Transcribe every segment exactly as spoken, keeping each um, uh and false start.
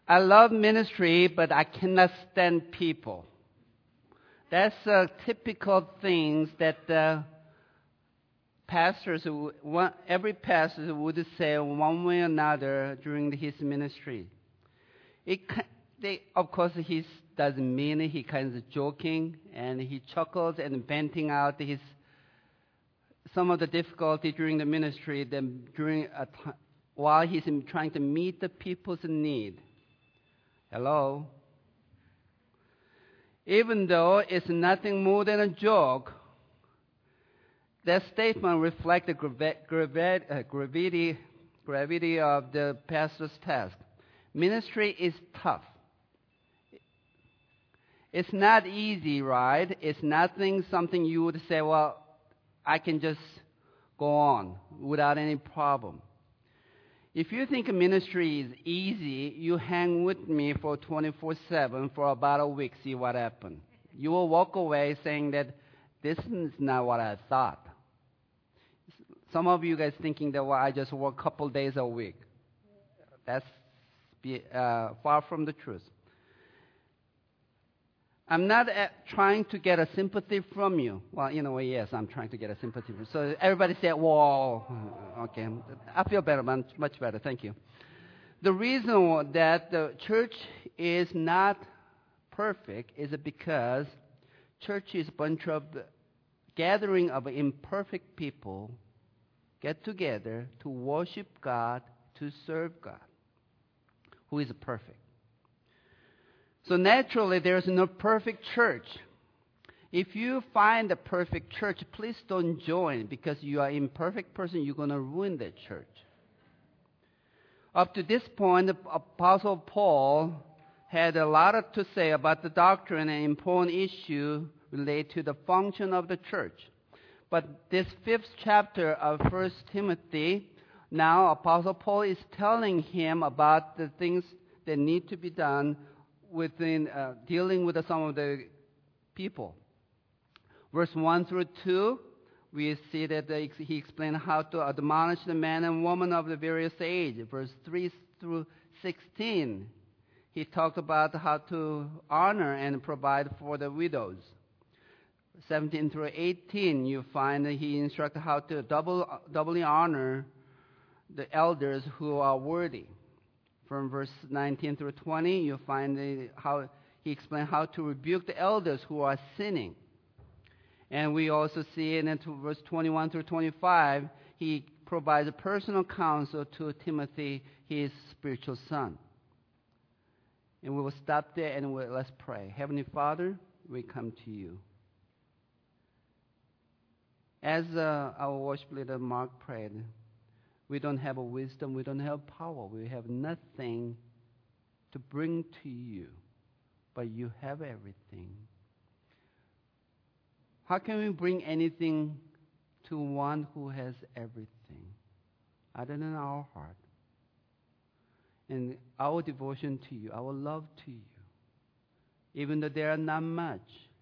I love ministry, but I cannot stand people. That's a typical things that uh, pastors, one, every pastor would say one way or another during his ministry. It, they, of course, he doesn't mean it. He kind of joking, and he chuckles and venting out his some of the difficulty during the ministry. Then during a t- while he's trying to meet the people's need. Hello. Even though it's nothing more than a joke, that statement reflects the gravi- gravi- uh, gravity, gravity of the pastor's task. Ministry is tough. It's not easy, right? It's nothing, something you would say, well, I can just go on without any problem. If you think ministry is easy, you hang with me for twenty-four seven for about a week, see what happens. You will walk away saying that this is not what I thought. Some of you guys thinking that, well, I just work a couple days a week. That's be, uh, far from the truth. I'm not uh, trying to get a sympathy from you. Well, in a way, yes, I'm trying to get a sympathy from you. So everybody say, whoa. Okay, I feel better, man. Much better. Thank you. The reason that the church is not perfect is because church is a bunch of gathering of imperfect people get together to worship God, to serve God, who is perfect. So naturally, there is no perfect church. If you find a perfect church, please don't join, because you are an imperfect person, you're going to ruin that church. Up to this point, the Apostle Paul had a lot to say about the doctrine and important issue related to the function of the church. But this fifth chapter of First Timothy, now Apostle Paul is telling him about the things that need to be done within uh, dealing with some of the people. Verse one through two, we see that uh, he explained how to admonish the man and woman of the various age. Verse three through sixteen, he talked about how to honor and provide for the widows. seventeen through eighteen, you find that he instructed how to double, doubly honor the elders who are worthy. From verse nineteen through twenty, you find the, how he explained how to rebuke the elders who are sinning. And we also see in verse twenty-one through twenty-five, he provides a personal counsel to Timothy, his spiritual son. And we will stop there and we'll, let's pray. Heavenly Father, we come to you. As uh, our worship leader Mark prayed, we don't have a wisdom, we don't have power, we have nothing to bring to you, but you have everything. How can we bring anything to one who has everything other than our heart? And our devotion to you, our love to you, even though there are not much,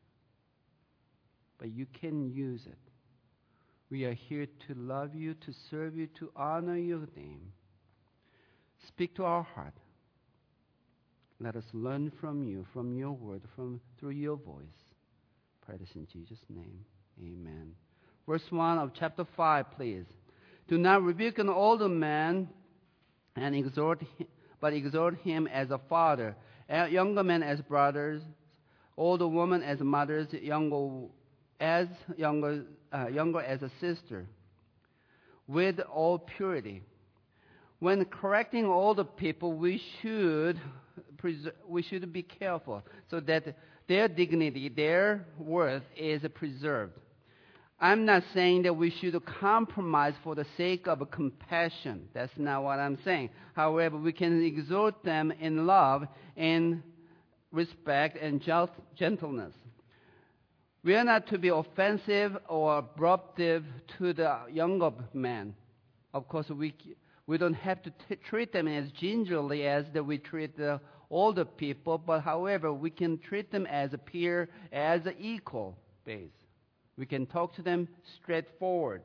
but you can use it. We are here to love you, to serve you, to honor your name. Speak to our heart. Let us learn from you, from your word, from through your voice. Pray this in Jesus' name. Amen. Verse one of chapter five, please. Do not rebuke an older man and exhort him, but exhort him as a father, younger men as brothers, older women as mothers, younger as younger uh, younger as a sister, with all purity. When correcting older people, we should pres- we should be careful so that their dignity, their worth is preserved. I'm not saying that we should compromise for the sake of compassion. That's not what I'm saying. However, we can exhort them in love, in respect, and gentleness. We are not to be offensive or abruptive to the younger man. Of course, we we don't have to t- treat them as gingerly as that we treat the older people, but however, we can treat them as a peer, as an equal base. We can talk to them straightforward.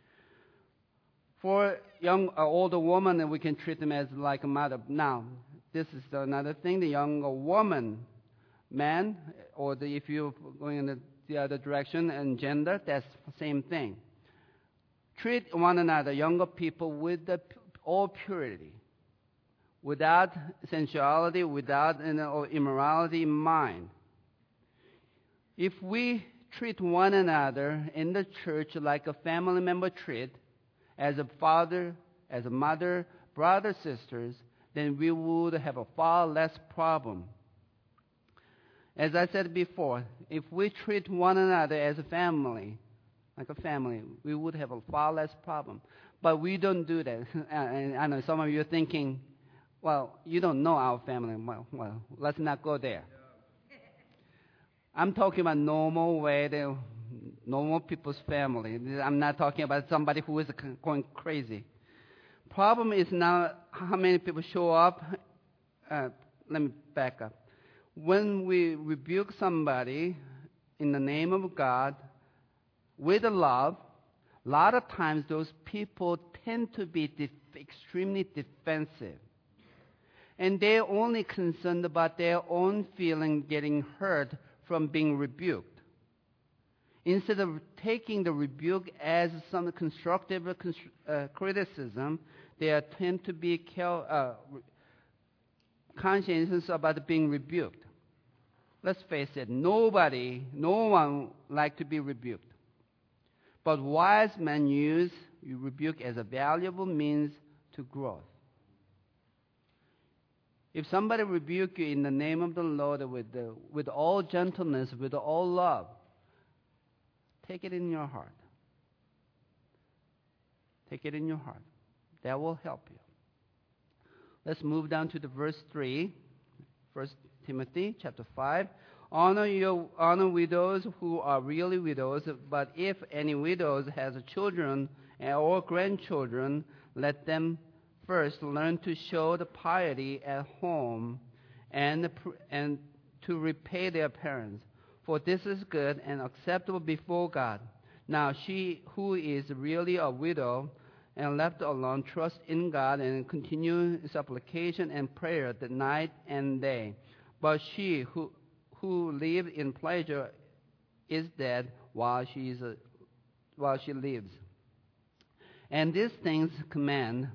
For young, uh, older woman, we can treat them as like a mother. Now, this is another thing. The younger woman, man, or the, if you're going in the, the other direction and gender, that's the same thing. Treat one another, younger people, with the, all purity, without sensuality, without you know, immorality in mind. If we treat one another in the church like a family member treat, as a father, as a mother, brothers, sisters, then we would have a far less problem. As I said before, if we treat one another as a family, like a family, we would have a far less problem. But we don't do that. And I know some of you are thinking, well, you don't know our family. Well, well let's not go there. I'm talking about normal way, the normal people's family. I'm not talking about somebody who is going crazy. Problem is now how many people show up. Uh, let me back up. When we rebuke somebody in the name of God with love, a lot of times those people tend to be def- extremely defensive. And they're only concerned about their own feeling getting hurt from being rebuked. Instead of taking the rebuke as some constructive uh, criticism, they tend to be care, uh, conscientious about being rebuked. Let's face it, nobody, no one likes to be rebuked. But wise men use rebuke as a valuable means to growth. If somebody rebuke you in the name of the Lord with, the, with all gentleness, with all love, take it in your heart. Take it in your heart. That will help you. Let's move down to the verse three, First Timothy chapter five. Honor your honor widows who are really widows, but if any widows has children or grandchildren, let them first learn to show the piety at home and, and to repay their parents. For this is good and acceptable before God. Now she who is really a widow and left alone trusts in God and continue supplication and prayer the night and day. But she who who lived in pleasure is dead while she is a, while she lives. And these things command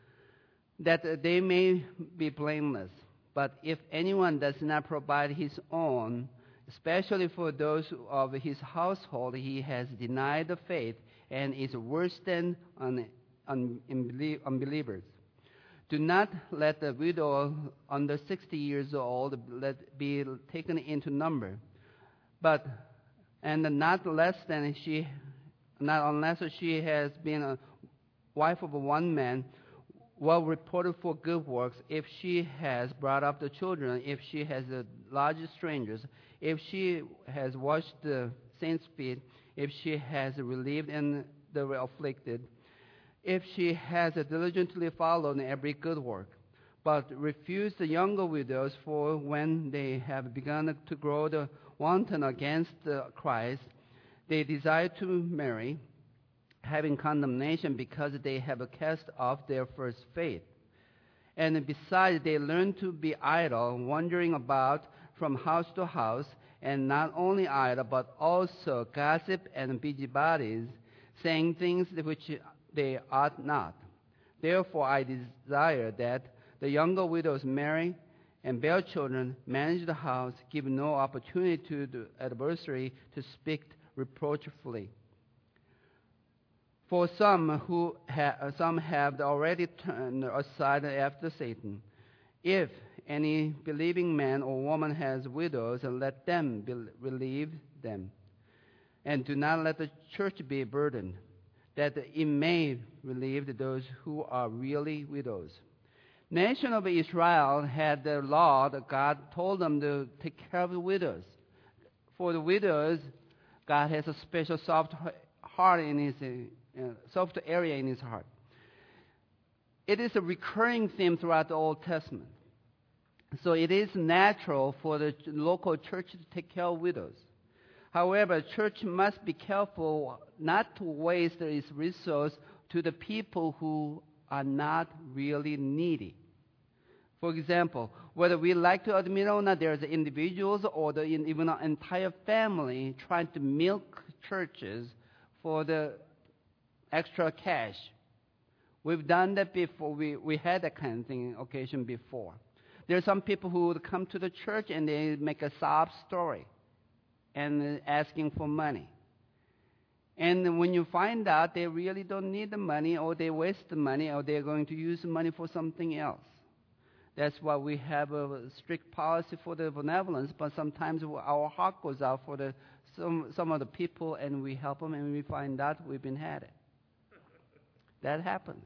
that they may be blameless. But if anyone does not provide his own, especially for those of his household, he has denied the faith and is worse than un, un, unbelievers. Do not let the widow under sixty years old let be taken into number, but and not less than she, not unless she has been a wife of one man, well reported for good works, if she has brought up the children, if she has lodged strangers, if she has washed the saints' feet, if she has relieved in the afflicted, if she has diligently followed every good work, but refuse the younger widows, for when they have begun to grow the wanton against Christ, they desire to marry, having condemnation because they have cast off their first faith. And besides, they learn to be idle, wandering about from house to house, and not only idle, but also gossip and busybodies, saying things which they ought not. Therefore, I desire that the younger widows marry and bear children, manage the house, give no opportunity to the adversary to speak reproachfully. For some who ha- some have already turned aside after Satan. If any believing man or woman has widows, let them be- relieve them, and do not let the church be burdened, that it may relieve those who are really widows. Nation of Israel had the law that God told them to take care of the widows. For the widows, God has a special soft heart in his uh, soft area in his heart. It is a recurring theme throughout the Old Testament. So it is natural for the local church to take care of widows. However, church must be careful not to waste its resource to the people who are not really needy. For example, whether we like to admit or not, there's individuals or the, even an entire family trying to milk churches for the extra cash. We've done that before. We, we had that kind of thing occasion before. There are some people who would come to the church and they make a sob story and asking for money. And when you find out they really don't need the money, or they waste the money, or they're going to use the money for something else. That's why we have a strict policy for the benevolence, but sometimes our heart goes out for the, some, some of the people, and we help them, and we find out we've been had it. That happens.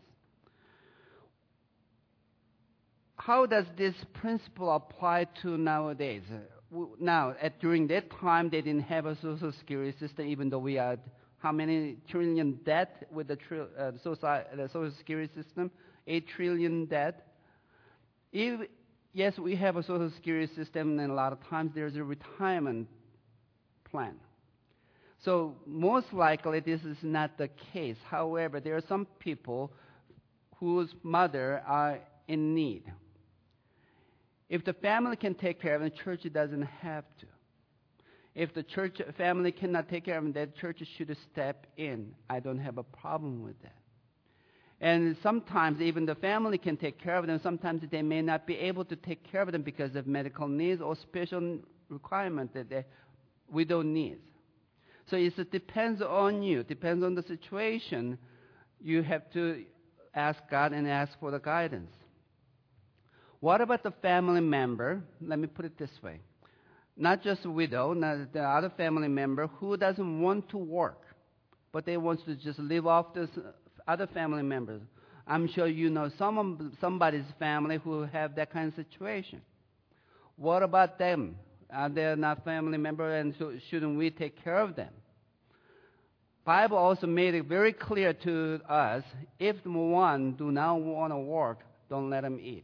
How does this principle apply to nowadays? Now, at, during that time, they didn't have a social security system, even though we had how many trillion debt with the, tri- uh, social, the social security system? Eight trillion debt. If, yes, we have a social security system, and a lot of times there's a retirement plan. So most likely this is not the case. However, there are some people whose mother are in need. If the family can take care of them, the church doesn't have to. If the church family cannot take care of them, the church should step in. I don't have a problem with that. And sometimes even the family can take care of them. Sometimes they may not be able to take care of them because of medical needs or special requirement that they, we don't need. So it depends on you. It depends on the situation. You have to ask God and ask for the guidance. What about the family member? Let me put it this way. Not just a widow, not the other family member who doesn't want to work, but they want to just live off this other family members. I'm sure you know some somebody's family who have that kind of situation. What about them? Are they not family member, and so shouldn't we take care of them? Bible also made it very clear to us, if one do not want to work, don't let them eat.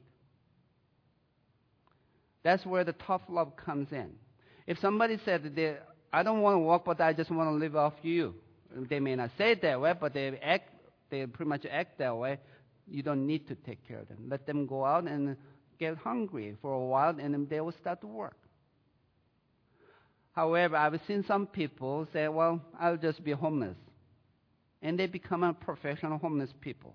That's where the tough love comes in. If somebody said, that they, I don't want to work, but I just want to live off you. They may not say it that way, but they act, they pretty much act that way. You don't need to take care of them. Let them go out and get hungry for a while, and then they will start to work. However, I've seen some people say, well, I'll just be homeless. And they become a professional homeless people.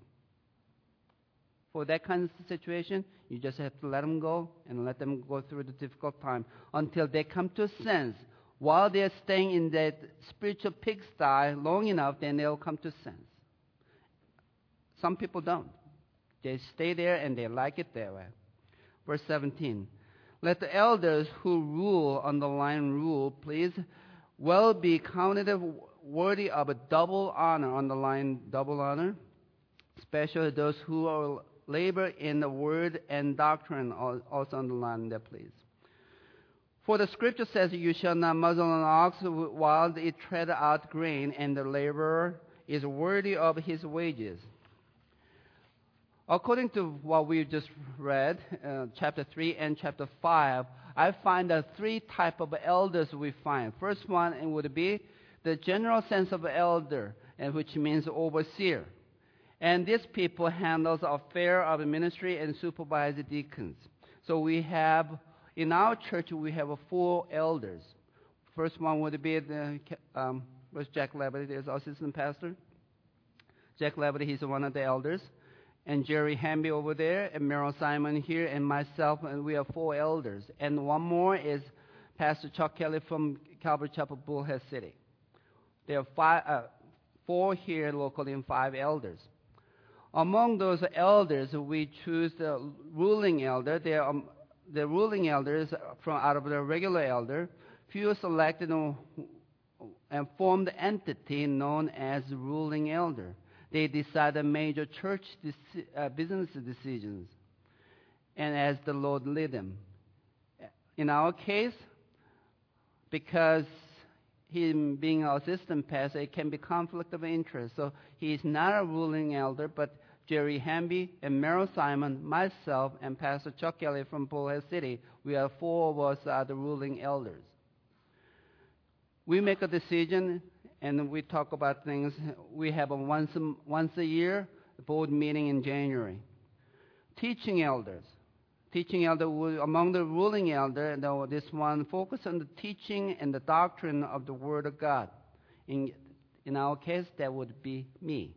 For that kind of situation, you just have to let them go and let them go through the difficult time until they come to a sense. While they're staying in that spiritual pigsty long enough, then they'll come to sense. Some people don't. They stay there and they like it that way. Verse seventeen. Let the elders who rule, underline rule, please, well be counted worthy of a double honor, underline double honor, especially those who are labor in the word and doctrine, also underline that, please. For the scripture says, you shall not muzzle an ox while it tread out grain, and the laborer is worthy of his wages. According to what we just read, uh, chapter three and chapter five, I find the three type of elders we find. First one it would be the general sense of elder, and which means overseer. And these people handle the affair of the ministry and supervise the deacons. So we have, in our church, we have four elders. First one would be the, um, was Jack Labadie, there's our assistant pastor. Jack Labadie, he's one of the elders. And Jerry Hamby over there, and Merrill Simon here, and myself, and we are four elders. And one more is Pastor Chuck Kelly from Calvary Chapel, Bullhead City. There are five, uh, four here locally and five elders. Among those elders, we choose the ruling elder. They are, um, the ruling elders from out of the regular elder, few selected and formed entity known as ruling elder. They decide the major church deci- uh, business decisions, and as the Lord lead them. In our case, because him being our assistant pastor, it can be conflict of interest. So he is not a ruling elder, but Jerry Hamby and Merrill Simon, myself, and Pastor Chuck Kelly from Bullhead City, we are four of us are the ruling elders. We make a decision, and we talk about things. We have a once a, once a year board meeting in January. Teaching elders. teaching elder would, among the ruling elder, no, this one focus on the teaching and the doctrine of the Word of God. In, in our case, that would be me.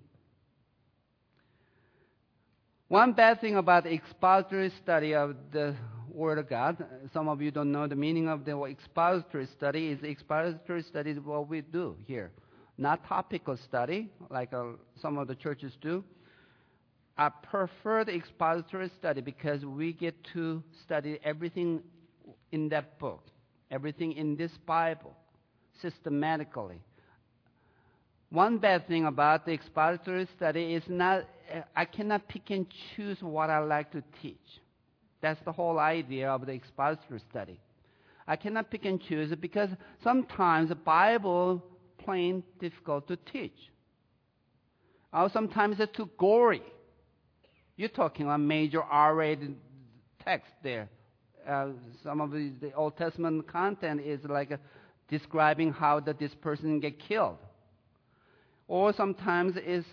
One bad thing about the expository study of the Word of God, some of you don't know the meaning of the expository study, is expository study is what we do here. Not topical study, like uh, some of the churches do. I prefer the expository study because we get to study everything in that book, everything in this Bible, systematically. One bad thing about the expository study is not, I cannot pick and choose what I like to teach. That's the whole idea of the expository study. I cannot pick and choose because sometimes the Bible plain difficult to teach. Or sometimes it's too gory. You're talking about major R-rated text there. Uh, some of the, the Old Testament content is like uh, describing how that this person get killed. Or sometimes it's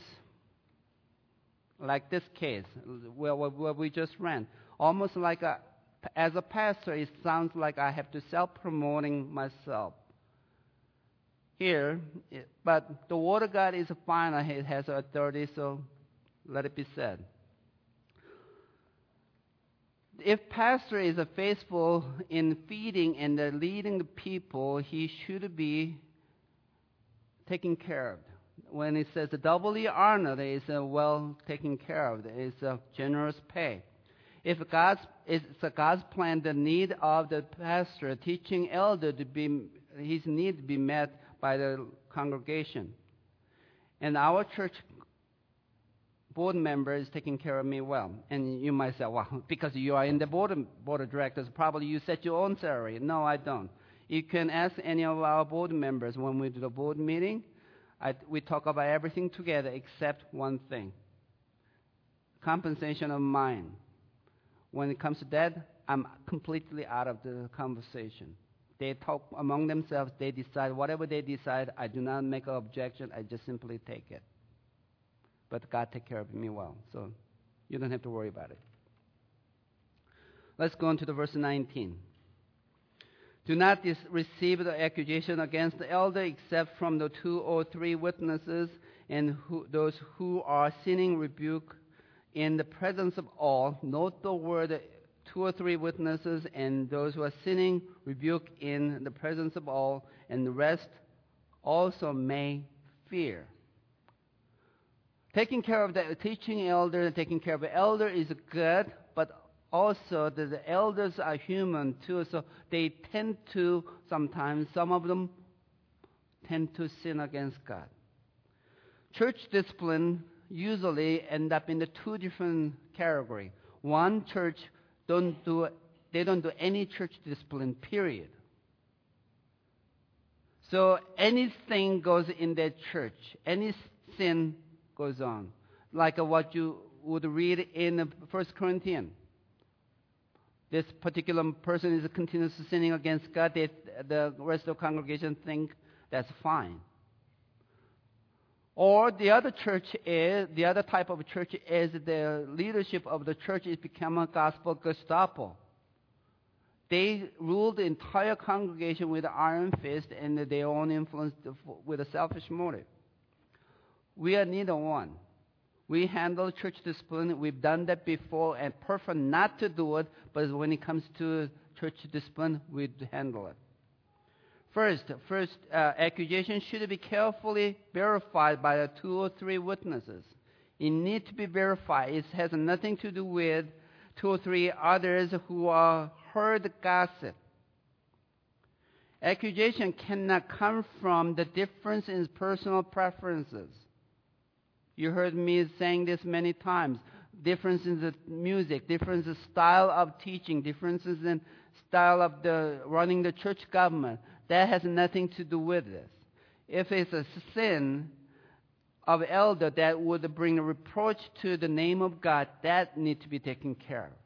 like this case, where, where we just ran. Almost like a, as a pastor, it sounds like I have to self-promoting myself. Here, it, but the Word of God is final. It has authority, so let it be said. If pastor is faithful in feeding and leading the people, he should be taken care of. When it says doubly honored, it's uh, well taken care of. It's a generous pay. If God's it's a God's plan, the need of the pastor, teaching elder to be his need to be met by the congregation, and our church board member is taking care of me well. And you might say, well, because you are in the board of, board of directors, probably you set your own salary. No, I don't. You can ask any of our board members when we do the board meeting. I, we talk about everything together except one thing. Compensation of mine. When it comes to that, I'm completely out of the conversation. They talk among themselves. They decide whatever they decide. I do not make an objection. I just simply take it. But God take care of me well, so you don't have to worry about it. Let's go on to the verse nineteen. Do not dis- receive the accusation against the elder except from the two or three witnesses, and who, those who are sinning rebuke in the presence of all. Note the word two or three witnesses, and those who are sinning rebuke in the presence of all, and the rest also may fear. Taking care of the teaching elder, taking care of the elder is good, but also the, the elders are human too, so they tend to, sometimes, some of them tend to sin against God. Church discipline usually end up in the two different categories. One, church don't do, they don't do any church discipline, period. So anything goes in their church, any sin goes on, like uh, what you would read in uh, First Corinthians. This particular person is continuously sinning against God. They, the rest of the congregation think that's fine. Or the other church is, the other type of church is the leadership of the church is become a gospel Gestapo. They rule the entire congregation with an iron fist and their own influence with a selfish motive. We are neither one. We handle church discipline. We've done that before and prefer not to do it, but when it comes to church discipline, we handle it. First, first uh, accusation should be carefully verified by the two or three witnesses. It needs to be verified. It has nothing to do with two or three others who are heard gossip. Accusation cannot come from the difference in personal preferences. You heard me saying this many times. Differences in the music, differences in style of teaching, differences in style of the running the church government. That has nothing to do with this. If it's a sin of elder that would bring a reproach to the name of God, that needs to be taken care of.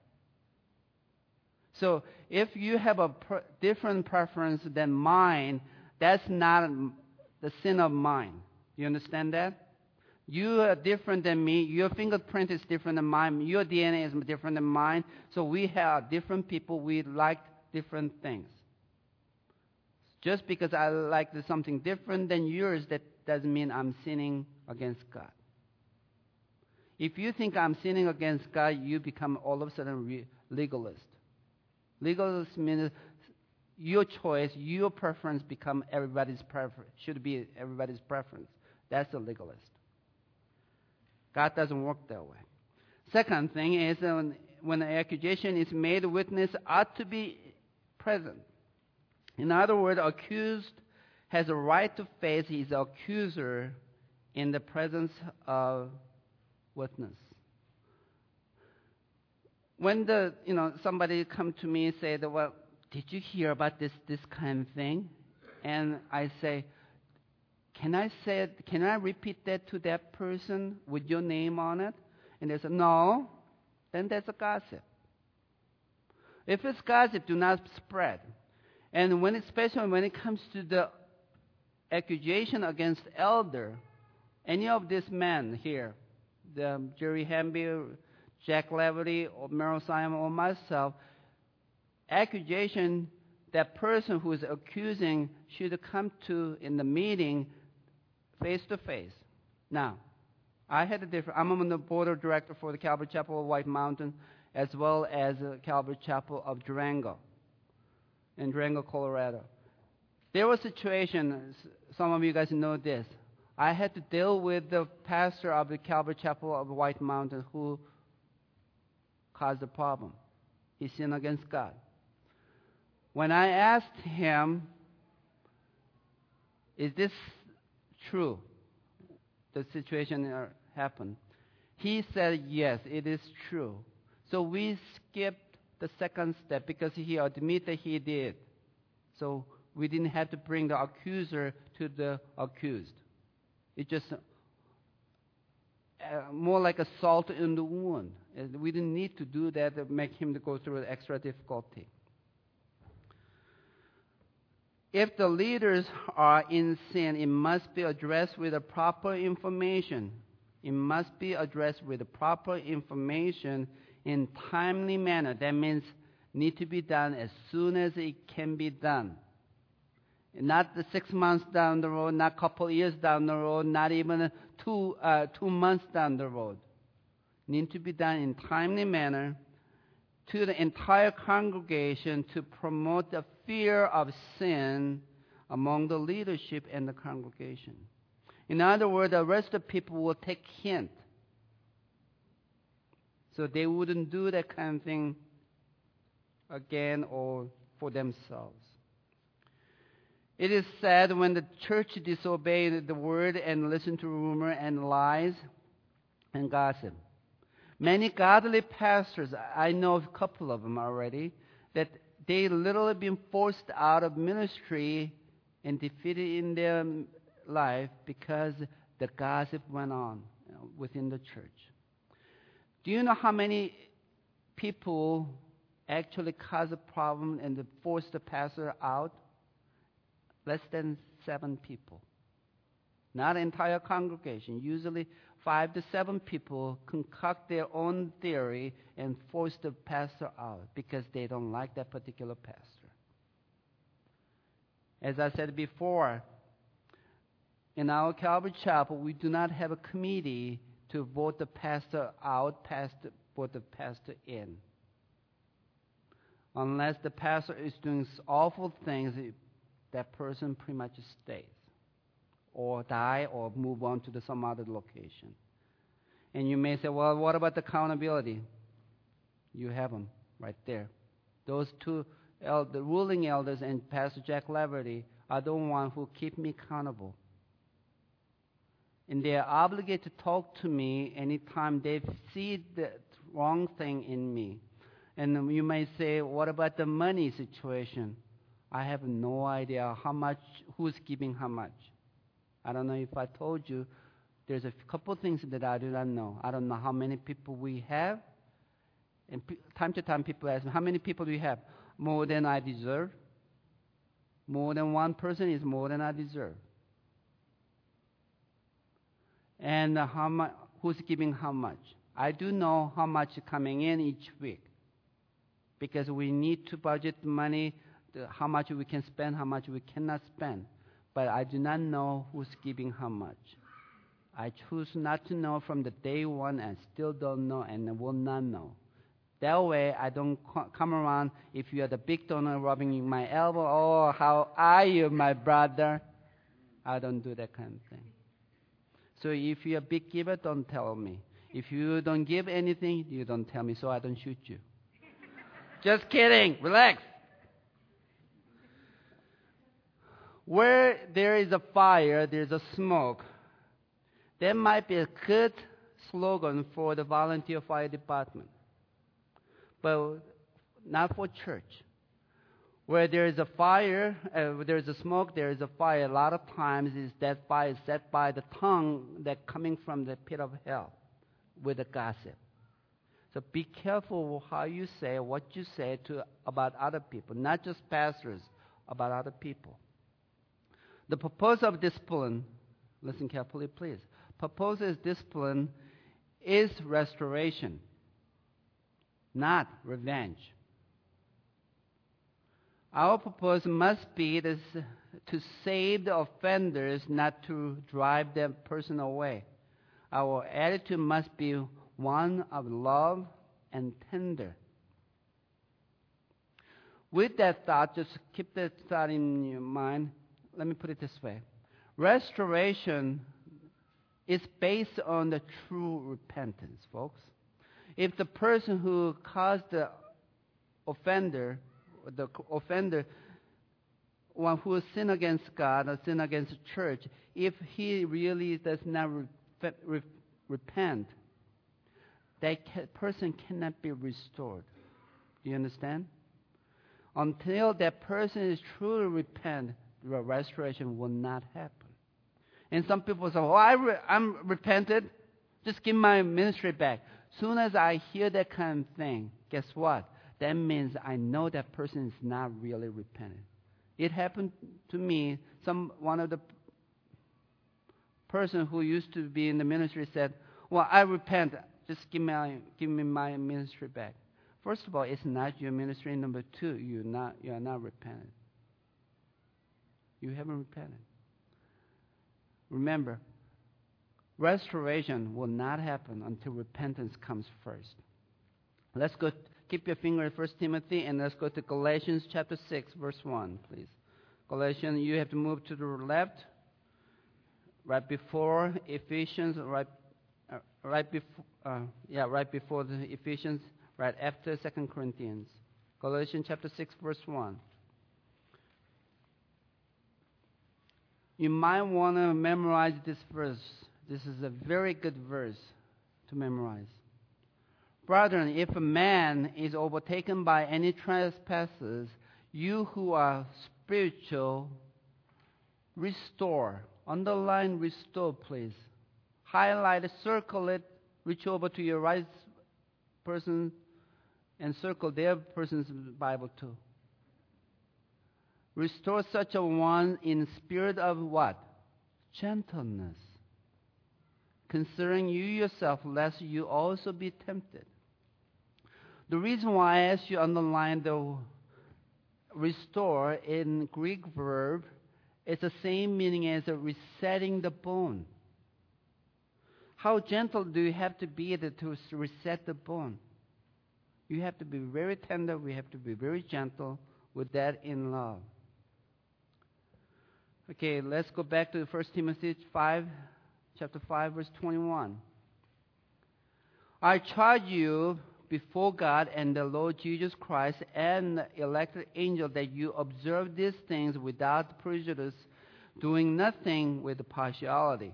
So if you have a per- different preference than mine, that's not the sin of mine. You understand that? You are different than me. Your fingerprint is different than mine. Your D N A is different than mine. So we have different people. We like different things. Just because I like something different than yours, that doesn't mean I'm sinning against God. If you think I'm sinning against God, you become all of a sudden re- legalist. Legalist means your choice, your preference become everybody's preference. Should be everybody's preference. That's a legalist. God doesn't work that way. Second thing is uh, when an accusation is made, the witness ought to be present. In other words, accused has a right to face his accuser in the presence of witness. When the you know somebody come to me and say that, well, did you hear about this this kind of thing? And I say, can I say can I repeat that to that person with your name on it? And they say, no. Then that's a gossip. If it's gossip, do not spread. And when, especially when it comes to the accusation against elder, any of these men here, the Jerry Hamby, Jack Laverty, or Merrill Simon, or myself, accusation, that person who is accusing should come to in the meeting face to face. Now, I had a different. I'm on the board of director for the Calvary Chapel of White Mountain, as well as the Calvary Chapel of Durango, in Durango, Colorado. There was a situation. Some of you guys know this. I had to deal with the pastor of the Calvary Chapel of White Mountain who caused the problem. He sinned against God. When I asked him, is this true? The situation happened. He said, yes, it is true. So we skipped the second step because he admitted he did. So we didn't have to bring the accuser to the accused. It just uh, more like a salt in the wound. We didn't need to do that to make him to go through extra difficulty. If the leaders are in sin, it must be addressed with the proper information. It must be addressed with the proper information in timely manner. That means need to be done as soon as it can be done. Not the six months down the road, not a couple years down the road, not even two uh, two months down the road. Need to be done in timely manner to the entire congregation to promote the fear of sin among the leadership and the congregation. In other words, the rest of the people will take hint. So they wouldn't do that kind of thing again or for themselves. It is said when the church disobeyed the word and listened to rumor and lies and gossip. Many godly pastors, I know a couple of them already, that they literally been forced out of ministry and defeated in their life because the gossip went on within the church. Do you know how many people actually cause a problem and force the pastor out? Less than seven people. Not an entire congregation. Usually five to seven people concoct their own theory and force the pastor out because they don't like that particular pastor. As I said before, in our Calvary Chapel, we do not have a committee to vote the pastor out, pastor, vote the pastor in. Unless the pastor is doing awful things, that person pretty much stays or die or move on to the, some other location. And you may say, well, what about the accountability? You have them right there. Those two, el- the ruling elders and Pastor Jack Laverty are the ones who keep me accountable. And they are obligated to talk to me anytime they see the wrong thing in me. And you may say, what about the money situation? I have no idea how much, who's giving how much. I don't know if I told you. There's a couple of things that I do not know. I don't know how many people we have. And p- time to time people ask me, how many people do you have? More than I deserve. More than one person is more than I deserve. and how much, who's giving how much. I do know how much is coming in each week because we need to budget money, the, how much we can spend, how much we cannot spend. But I do not know who's giving how much. I choose not to know from the day one and still don't know and will not know. That way, I don't co- come around if you are the big donor rubbing my elbow. Oh, how are you, my brother? I don't do that kind of thing. So if you're a big giver, don't tell me. If you don't give anything, you don't tell me, so I don't shoot you. Just kidding. Relax. Where there is a fire, there's a smoke. That might be a good slogan for the volunteer fire department, but not for church. Where there is a fire, uh, there is a smoke, there is a fire. A lot of times is that fire is set by the tongue that coming from the pit of hell with the gossip. So be careful how you say, what you say to about other people, not just pastors, about other people. The purpose of discipline, listen carefully, please. Purpose of discipline is restoration, not revenge. Our purpose must be this, to save the offenders, not to drive the person away. Our attitude must be one of love and tender. With that thought, just keep that thought in your mind. Let me put it this way. Restoration is based on the true repentance, folks. If the person who caused the offender, the offender, one who sinned against God or sinned against the church, if he really does not re- re- repent, that ca- person cannot be restored. Do you understand? Until that person is truly repent, the restoration will not happen. And some people say, "Oh, I re- I'm repented. Just give my ministry back." Soon as I hear that kind of thing, guess what? That means I know that person is not really repentant. It happened to me. Some one of the person who used to be in the ministry said, "Well, I repent. Just give me give me my ministry back." First of all, it's not your ministry. Number two, you're not you are not repentant. You haven't repented. Remember, restoration will not happen until repentance comes first. Let's go. Keep your finger at First Timothy, and let's go to Galatians chapter six, verse one, please. Galatians, you have to move to the left, right before Ephesians, right, uh, right before, uh, yeah, right before the Ephesians, right after Second Corinthians. Galatians chapter six, verse one. You might want to memorize this verse. This is a very good verse to memorize. Brethren, if a man is overtaken by any trespasses, you who are spiritual, restore. Underline restore, please. Highlight it, circle it, reach over to your right person and circle their person's Bible too. Restore such a one in spirit of what? Gentleness. Considering you yourself, lest you also be tempted. The reason why I asked you to underline the restore in Greek verb, it's the same meaning as a resetting the bone. How gentle do you have to be to reset the bone? You have to be very tender. We have to be very gentle with that in love. Okay, let's go back to First Timothy five, chapter five, verse twenty-one. I charge you before God and the Lord Jesus Christ and the elected angel that you observe these things without prejudice, doing nothing with partiality.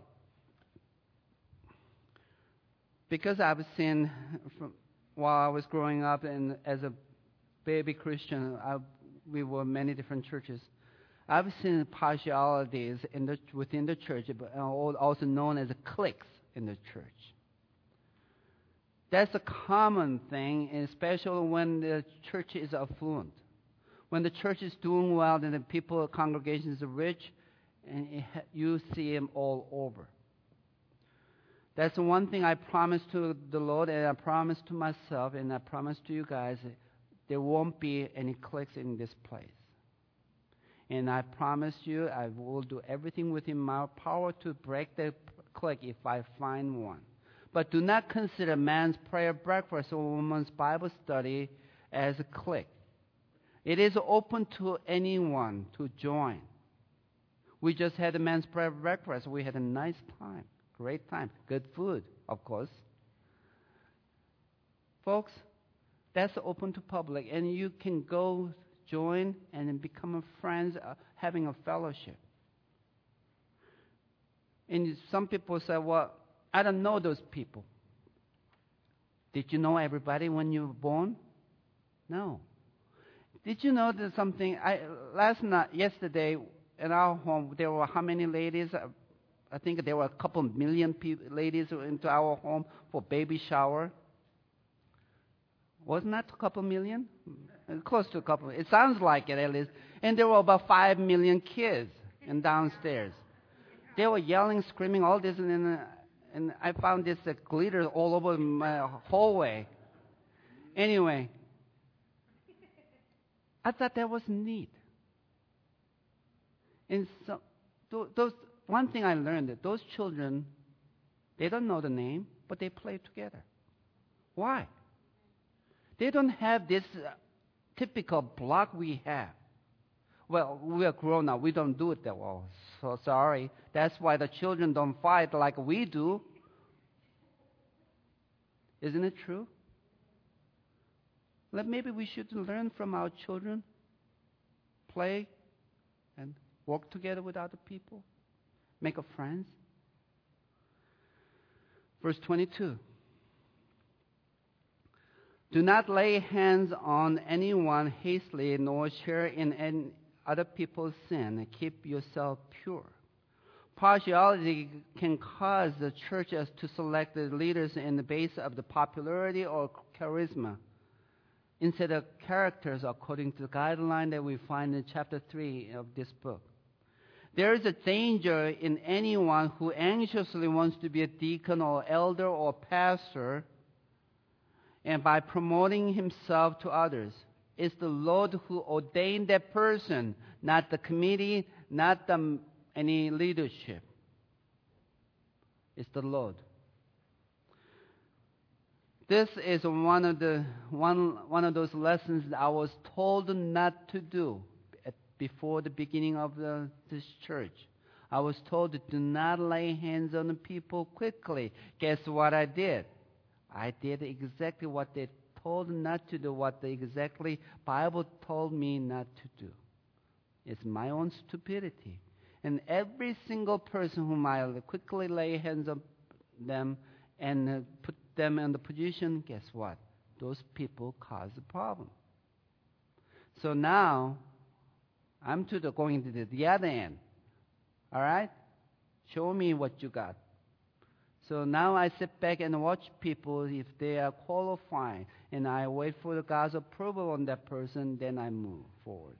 Because I've seen, from, while I was growing up and as a baby Christian, I, we were many different churches. I've seen partialities in the, within the church, but also known as cliques in the church. That's a common thing, especially when the church is affluent. When the church is doing well, then the people, congregations are rich, and it, you see them all over. That's the one thing I promised to the Lord, and I promised to myself, and I promised to you guys, there won't be any cliques in this place. And I promise you, I will do everything within my power to break the clique if I find one. But do not consider man's prayer breakfast or woman's Bible study as a clique. It is open to anyone to join. We just had a men's prayer breakfast. We had a nice time, great time, good food, of course. Folks, that's open to public, and you can go join and become a friends, uh, having a fellowship. And some people say, well, I don't know those people. Did you know everybody when you were born? No. Did you know that something? I, last night, yesterday, in our home, there were how many ladies? I think there were a couple million people, ladies into our home for baby shower. Wasn't that a couple million? Close to a couple. It sounds like it, at least. And there were about five million kids in downstairs. They were yelling, screaming, all this, and, and I found this uh, glitter all over my hallway. Anyway, I thought that was neat. And so, those, one thing I learned, that those children, they don't know the name, but they play together. Why? They don't have this uh, typical block we have. Well, we are grown up. We don't do it that well. So sorry. That's why the children don't fight like we do. Isn't it true? Well, maybe we should learn from our children, play, and work together with other people, make a friends. Verse twenty-two. Do not lay hands on anyone hastily, nor share in any other people's sin. Keep yourself pure. Partiality can cause the churches to select the leaders in the basis of the popularity or charisma, instead of characters according to the guideline that we find in chapter three of this book. There is a danger in anyone who anxiously wants to be a deacon or elder or pastor, and by promoting himself to others. It's the Lord who ordained that person, not the committee, not the, any leadership. It's the Lord. This is one of the one one of those lessons that I was told not to do at, before the beginning of the, this church. I was told to do not lay hands on the people quickly. Guess what I did? I did exactly what they told not to do, what the exactly Bible told me not to do. It's my own stupidity. And every single person whom I quickly lay hands on them and uh, put them in the position, guess what? Those people cause a problem. So now, I'm to the going to the, the other end. All right? Show me what you got. So now I sit back and watch people if they are qualified, and I wait for God's approval on that person, then I move forward.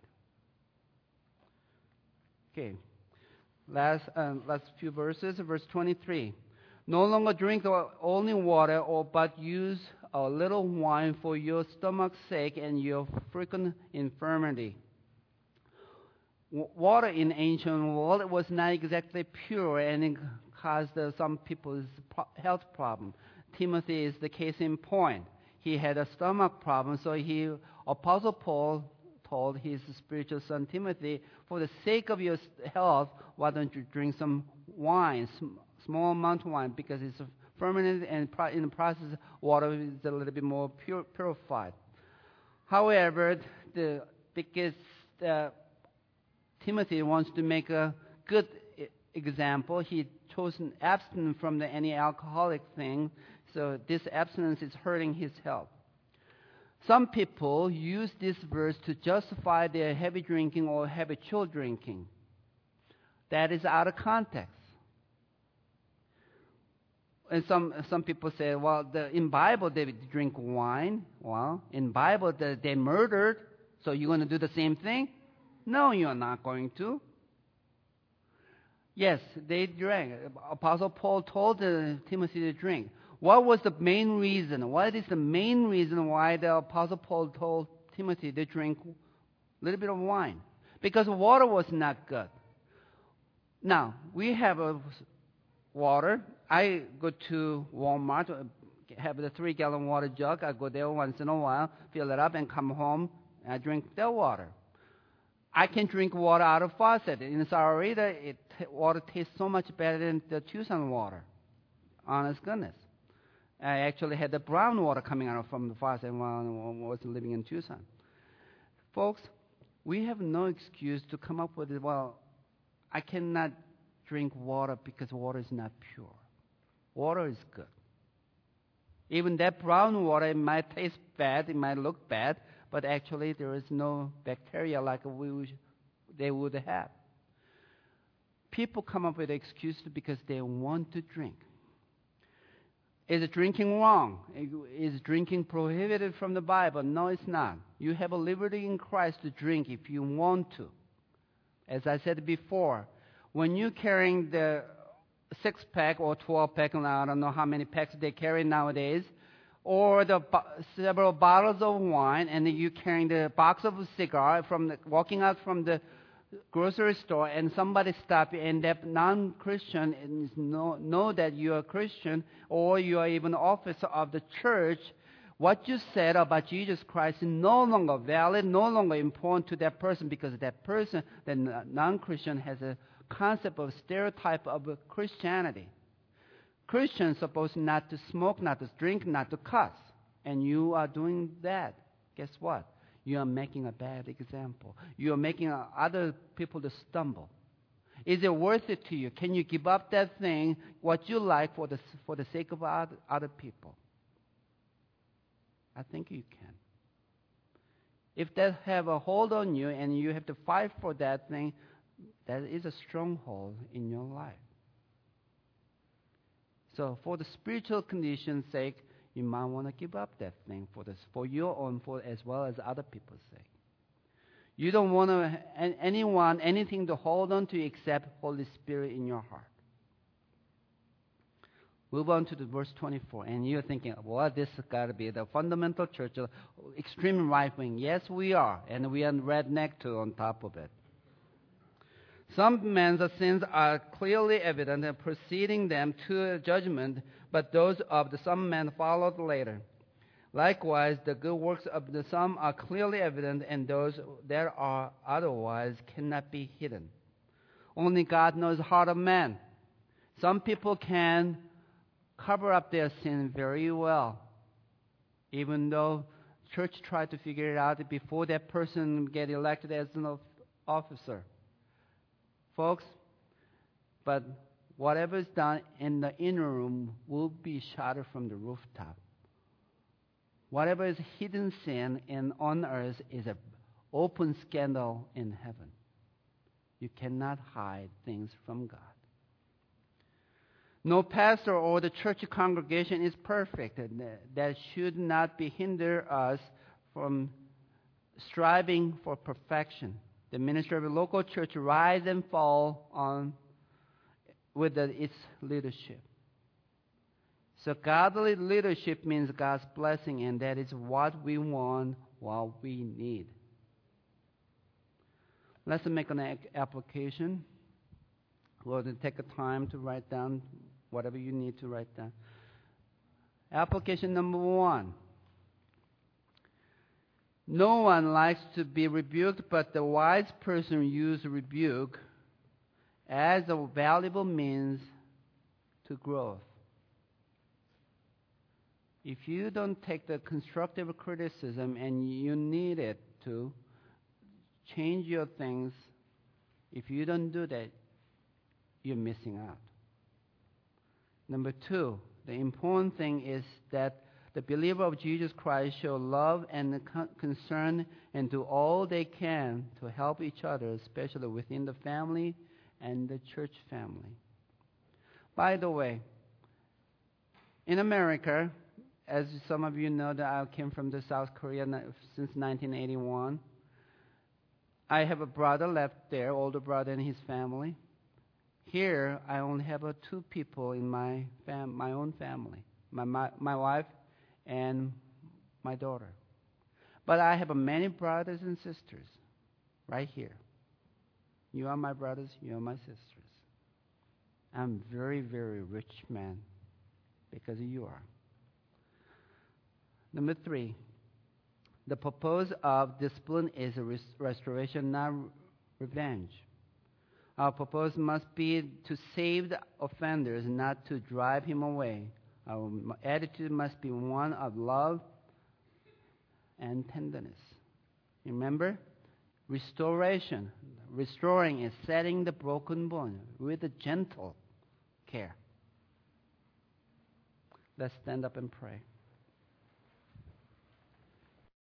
Okay. Last, uh, last few verses, verse twenty-three. No longer drink only water, or but use a little wine for your stomach's sake and your frequent infirmity. W- water in ancient world was not exactly pure, and it caused uh, some people's pro- health problem. Timothy is the case in point. He had a stomach problem, so he, Apostle Paul told his spiritual son Timothy, for the sake of your health, why don't you drink some wine, sm- small amount of wine, because it's fermented and pro- in the process, water is a little bit more pure, purified. However, the because uh, Timothy wants to make a good example, he chose an abstinence from the, any alcoholic thing, so this abstinence is hurting his health. Some people use this verse to justify their heavy drinking or habitual drinking. That is out of context. And some some people say, well, the, in Bible they drink wine. Well, in Bible they, they murdered, so you're going to do the same thing? No, you're not going to. Yes, they drank. Apostle Paul told uh, Timothy to drink. What was the main reason? What is the main reason why the Apostle Paul told Timothy to drink a little bit of wine? Because water was not good. Now, we have a water. I go to Walmart, have the three-gallon water jug. I go there once in a while, fill it up, and come home, and I drink their water. I can drink water out of faucet. In Sahuarita, it, water tastes so much better than the Tucson water. Honest goodness. I actually had the brown water coming out from the faucet while I was living in Tucson. Folks, we have no excuse to come up with, well, I cannot drink water because water is not pure. Water is good. Even that brown water, it might taste bad, it might look bad, but actually there is no bacteria like we would, they would have. People come up with excuses because they want to drink. Is drinking wrong? Is drinking prohibited from the Bible? No, it's not. You have a liberty in Christ to drink if you want to. As I said before, when you're carrying the six-pack or twelve-pack, I don't know how many packs they carry nowadays, or the bo- several bottles of wine, and you're carrying the box of a cigar from the, walking out from the grocery store, and somebody stop you, and that non-Christian is know, know that you're a Christian, or you are even an officer of the church, what you said about Jesus Christ is no longer valid, no longer important to that person, because that person, the non-Christian, has a concept of stereotype of Christianity. Christians are supposed not to smoke, not to drink, not to cuss. And you are doing that. Guess what? You are making a bad example. You are making other people to stumble. Is it worth it to you? Can you give up that thing, what you like, for the, for the sake of other, other people? I think you can. If that have a hold on you and you have to fight for that thing, that is a stronghold in your life. So for the spiritual condition's sake, you might want to give up that thing for this, for your own, for as well as other people's sake. You don't want to, anyone, anything to hold on to except Holy Spirit in your heart. Move on to the verse twenty-four, and you're thinking, well, this has got to be the fundamental church, extreme right wing. Yes, we are, and we are redneck too on top of it. Some men's sins are clearly evident and preceding them to judgment, but those of the some men followed later. Likewise, the good works of the some are clearly evident, and those that are otherwise cannot be hidden. Only God knows the heart of man. Some people can cover up their sin very well, even though church tried to figure it out before that person get elected as an officer. Folks, but whatever is done in the inner room will be shouted from the rooftop. Whatever is hidden sin in on earth is an open scandal in heaven. You cannot hide things from God. No pastor or the church congregation is perfect. That should not be hinder us from striving for perfection. The ministry of a local church rise and fall on with the, its leadership. So godly leadership means God's blessing, and that is what we want, what we need. Let's make an application. We'll take a time to write down whatever you need to write down. Application number one. No one likes to be rebuked, but the wise person uses rebuke as a valuable means to growth. If you don't take the constructive criticism and you need it to change your things, if you don't do that, you're missing out. Number two, the important thing is that the believer of Jesus Christ show love and concern and do all they can to help each other, especially within the family and the church family. By the way, in America, as some of you know, that I came from the South Korea since nineteen eighty-one. I have a brother left there, older brother and his family. Here, I only have uh, two people in my fam- my own family, my, my my wife and my daughter. But I have uh, many brothers and sisters right here. You are my brothers, you are my sisters. I'm very, very rich man because you are. Number three, the purpose of discipline is a res- restoration, not revenge. Our purpose must be to save the offenders, not to drive him away. Our attitude must be one of love and tenderness. Remember? Restoration. Restoring is setting the broken bone with a gentle care. Let's stand up and pray.